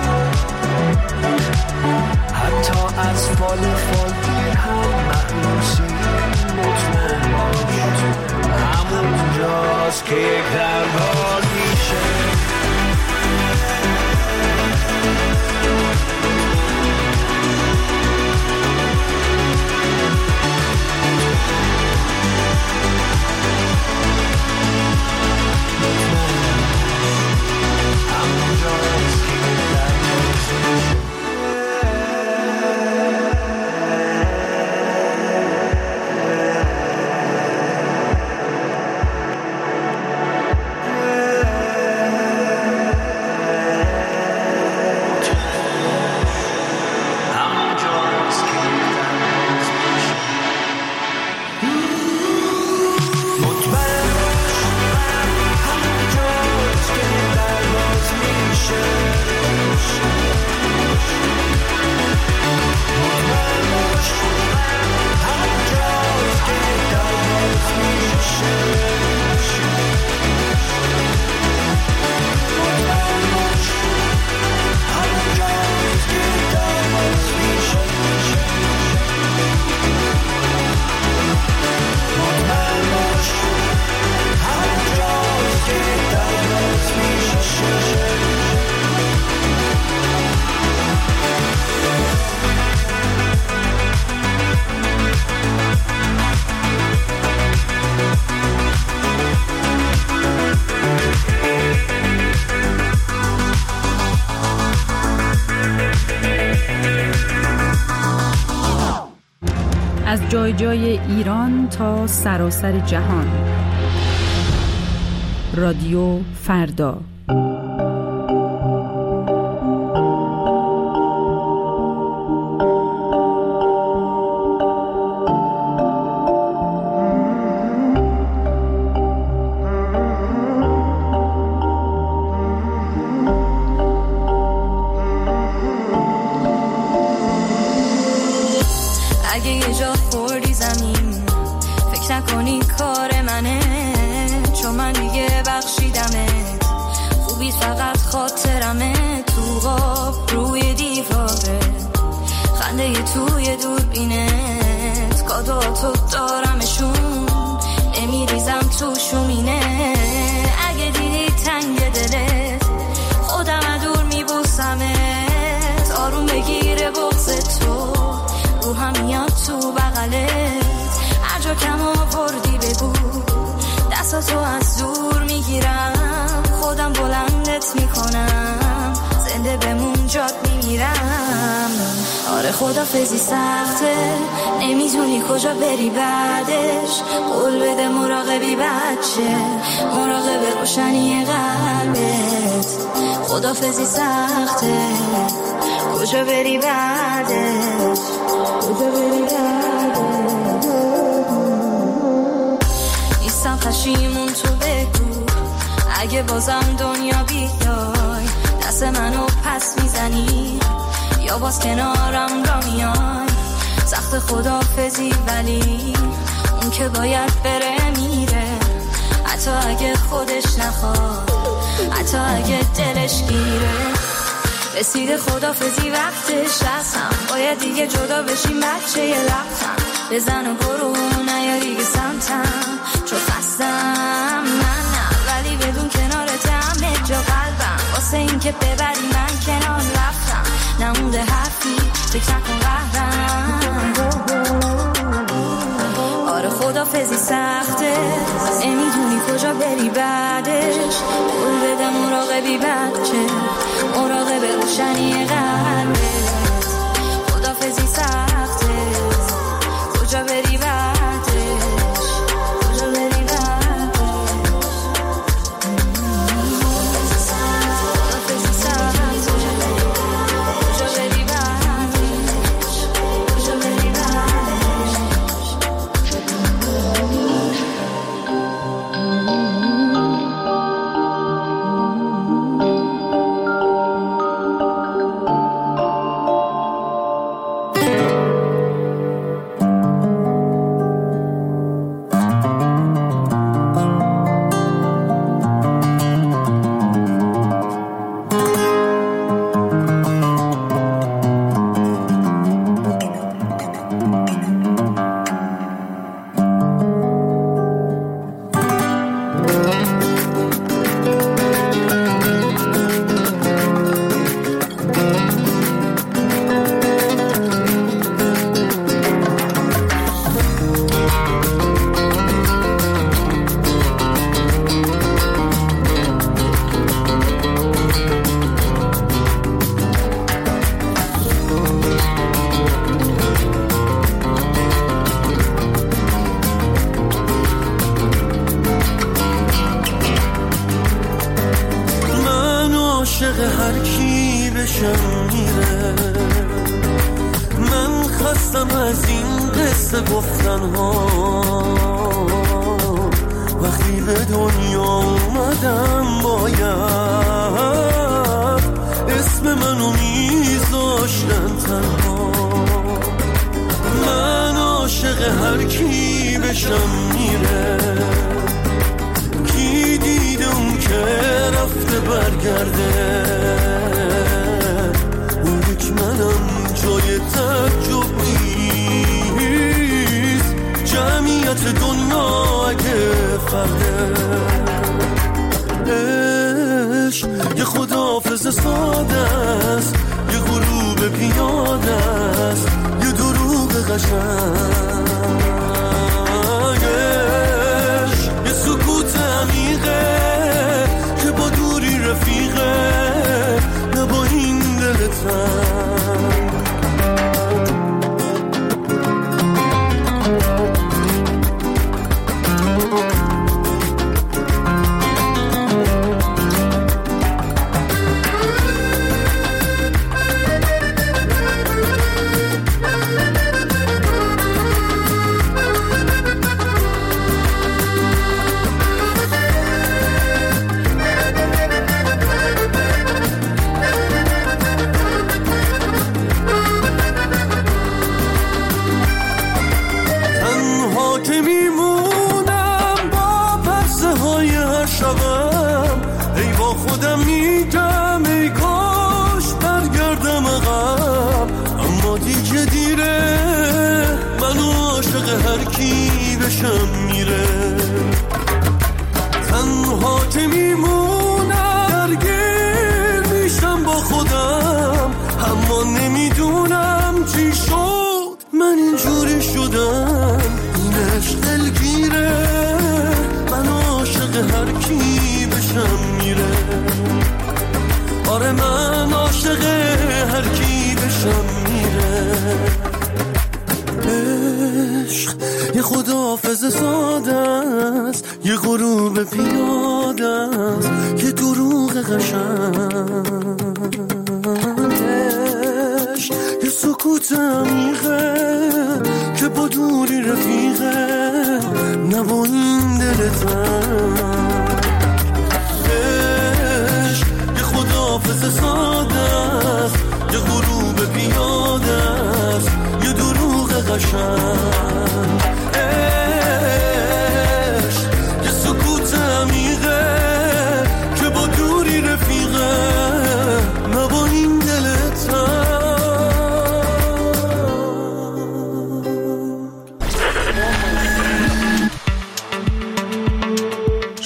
Speaker 13: حتی از فال دیر هم مخلوصی، مطمئن باش همونجاست که یک دربار میشه.
Speaker 1: از جای جای ایران تا سراسر جهان. رادیو فردا.
Speaker 14: اگه یه جا خوردی زمین فکر نکنی کار منه، چون من دیگه بخشیدمت، خوبی فقط خاطرمه، تو غاب روی دیواره، خنده توی دوربینت، کادواتو دارمشون، نمیریزم تو شومینه. اگه دیدی تنگ دلت خودم دور میبوسمت، آروم بگیره بغض تو، روحم میاد تو بغلت، هر جا کم آوردی بگو، دستاتو از دور میگیرم، خودم بلندت میکنم، زنده بمون جات میمیرم. آره خدافظی سخته، نمیدونی کجا بری بعدش، قول بده مراقبی بچه، مراقب روشنی قلبت. خدافظی سخته، کجا بری بعدش، کجا بری بعدش. نیستم پشیمون تو بگو، اگه بازم دنیا بیای، دست منو پس میزنی یا باز کنارم را میای. سخت خدافظی ولی اون که باید بره میره، حتی اگه خودش نخواد، حتی اگه دلش گیره. رسیده خدافزی وقتش هستم، باید دیگه جدا بشیم بچه یه لبخند بزن و برو نیا دیگه سمتم، چون خستم من نه، ولی بدون کنارت همه جا قلبم، واسه این که ببری من کنار رفتم، نمونده حرفی فکر نکن قهرم. آره خدافزی سخته، نمیدونی کجا بری بعدش، قول بده مراقبی بچه، مراقب روشنی قلبت. خدافزی سخته، کجا بری بعدش، کجا بری بعدش. خدافزی سخته، کجا بری بعدش، کجا بری بعدش.
Speaker 13: قشنگ عشق یه سکوت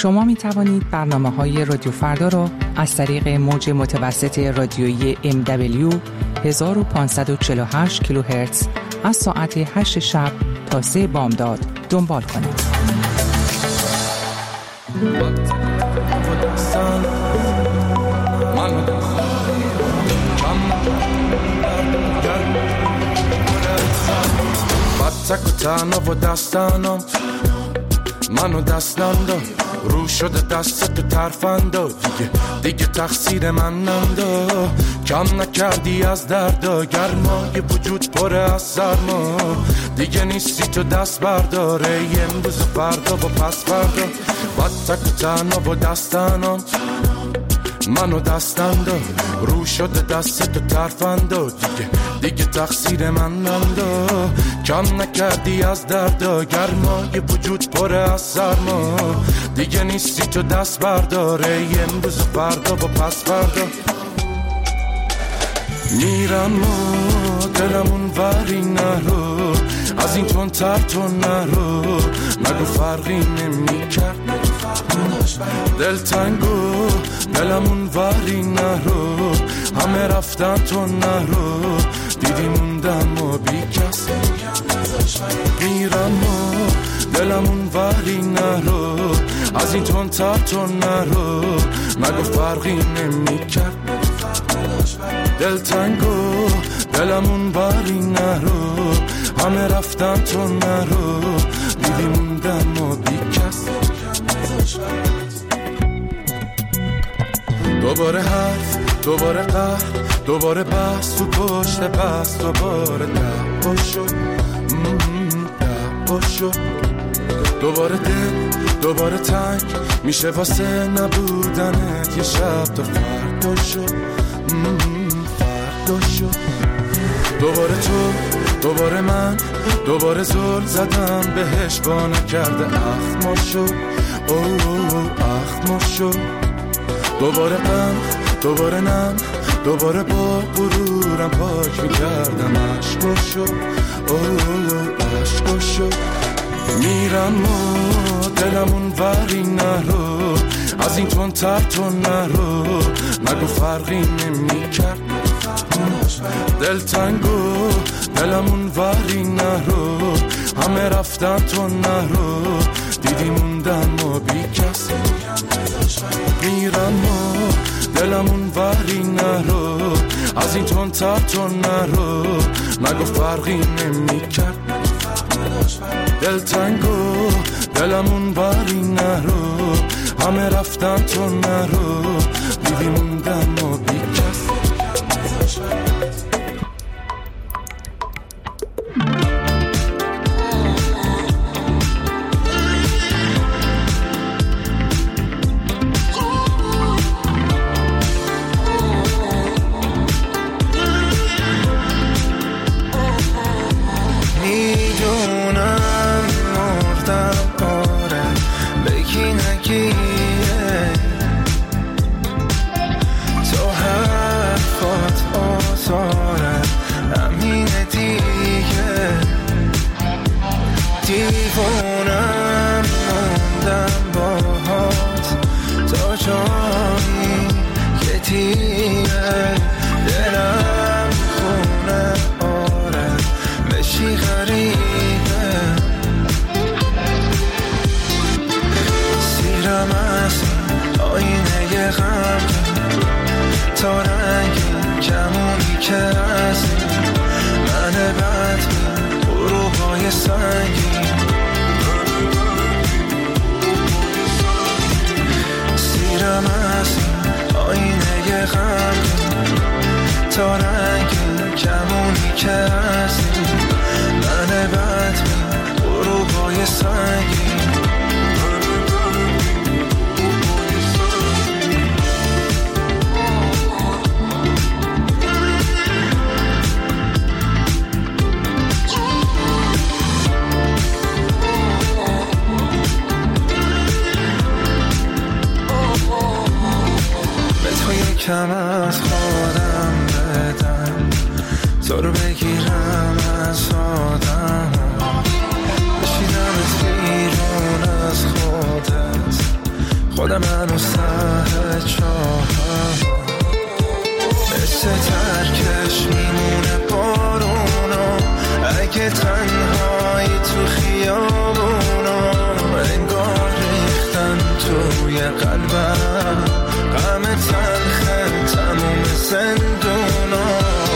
Speaker 16: شما می توانید برنامه‌های رادیو فردا را از طریق موج متوسط رادیویی MW 1548 کیلوهرتز از ساعت 8 شب تا 3 بامداد دنبال کنید.
Speaker 17: تک و تنها و دستانم منو دستم داد رو شده دست تو ترفندا دیگه تقصیر من نندا کم نکردی از دردا گرمای وجود پره از سرما دیگه نیستی تو دست برداره امروز و فردا و پس فردا با تک و تنها و دستانم منو دستم داد رو شده دست تو ترفندا دیگه تقصیر من نندا کم نکردی از دردا گرمای وجود پره از سرما دیگه نیستی تو دست برداره امروز و فردا و پس فردا میرم و دلمون وری نرو از این تون تر تو نرو نگو فرقی نمی کرد دل تنگو دلمون وری نرو همه رفتن تو نرو دیدی موندم و بی کس میرم و دلمون وری نرو از این تون تر تو نرو نگو فرقی نمی کرد دل تنگو دلمون وری نرو همه رفتن تو نرو دیدی موندم و بی کس دوباره حرف دوباره قهر دوباره بحث تو پشت بحث دوباره دعوا شد دوباره دل دوباره تنگ میشه واسه نبودنت یه شب تا فردا شد دوباره تو دوباره من دوباره زل زدم بهش با نکرده اخم شد اخم شد دوباره غم دوباره نم دوباره با غرورم پاک میکردم عشق شد عشق شد میرم و دلمون وری نرو از این تون تر تو نرو نگو فرقی نمی کرد دل تنگو دلمون وری نرو همه رفتن تو نرو دیدی موندم و بی کس میرم و دلمون وری نرو از این تون تر تو نرو نگو فرقی نمی کرد دل تنگو دلمون وری نرو همه رفتن تو نرو دیدی موندم و بی کس
Speaker 13: تا رنگ کمونی که هستی من بدبین غروبای سنگین به تو یکم از خودم بدم تو رو بگیرم از آدم بشیدم از بیرون از خودت خودم منو سه چاهم مثل ترکش میمونه بارونا اگه تنهایی تو خیابونا انگار ریختن توی قلبم غم تلخه تموم زندونا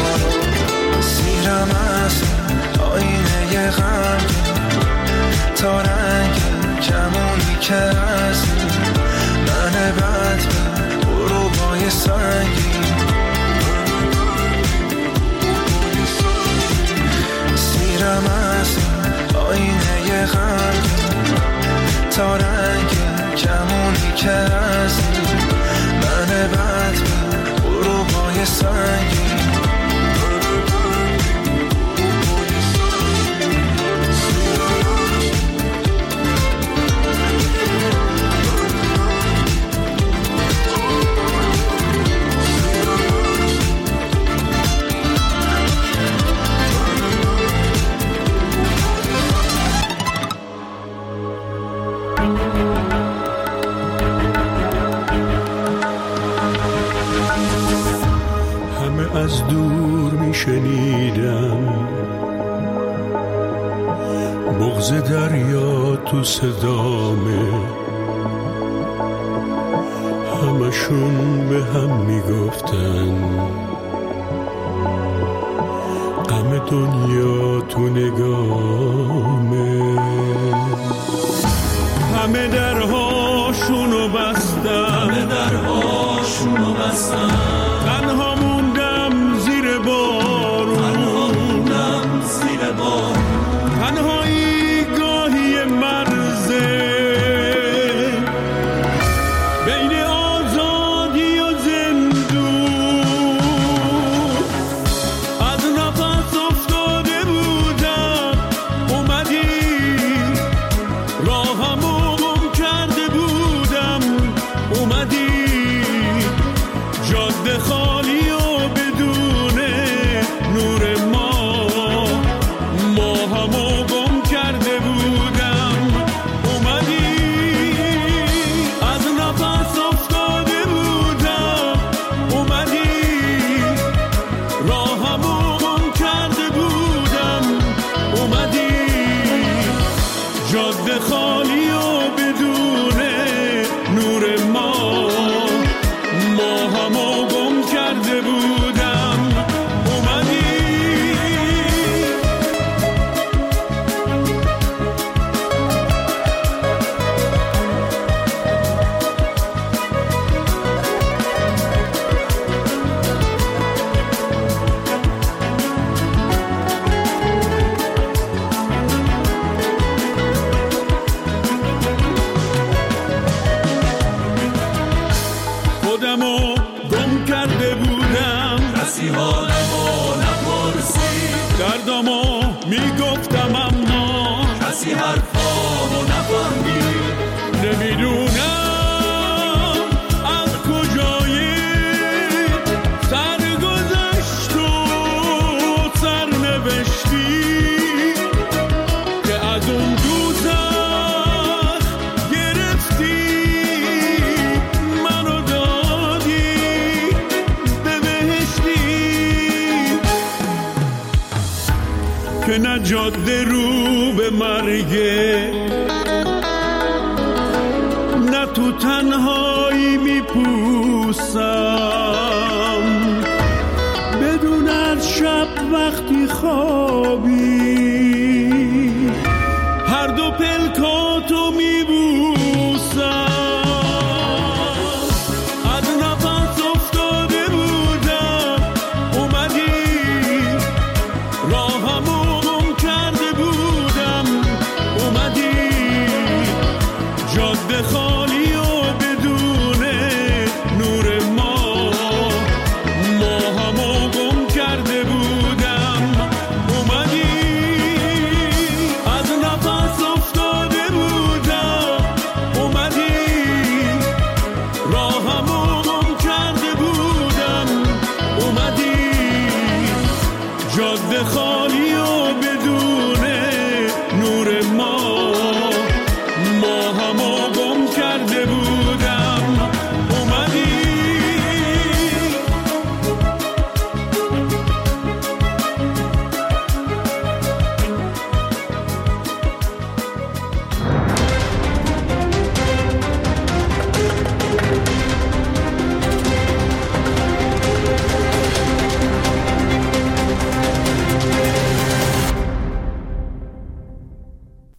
Speaker 13: سیرم از آینه غم تا رنگ کمونی که از من بد به غروبای سنگین سیرم از آینه غم تا رنگ کمونی که از من بد به غروبای سنگین
Speaker 18: از دور میشنیدم بغض دریا تو صدامه همشون به هم میگفتن غم دنیا تو نگامه همه درهاشونو بستن تنها موندم زیر بارون تنهایی گاهی مرزه بین آزادی و زندون از نفس افتاده بودم اومدی راهمو گم کرده بودم اومدی جاده خالی و بدون نور ما همو گم کرده بودم اومدی از نفس افتاده بودم اومدی راهمو گم کرده بودم اومدی جاده خالی و بدون نور ما همو گم کرده بودم اومدی خودمو گم کرده بودم کسی حالمو نپرسید دردمو میگفتم اما کسی حرفامو نفهمید نمیدونم از کجای سرگذشت و سرنوشتی که از اون دوزخ گرفتی منو دادی به بهشتی که نه جاده رو به مرگه نه تو تنهایی میپوسم بدون از شب وقتی خوابی هر دو پلکاتو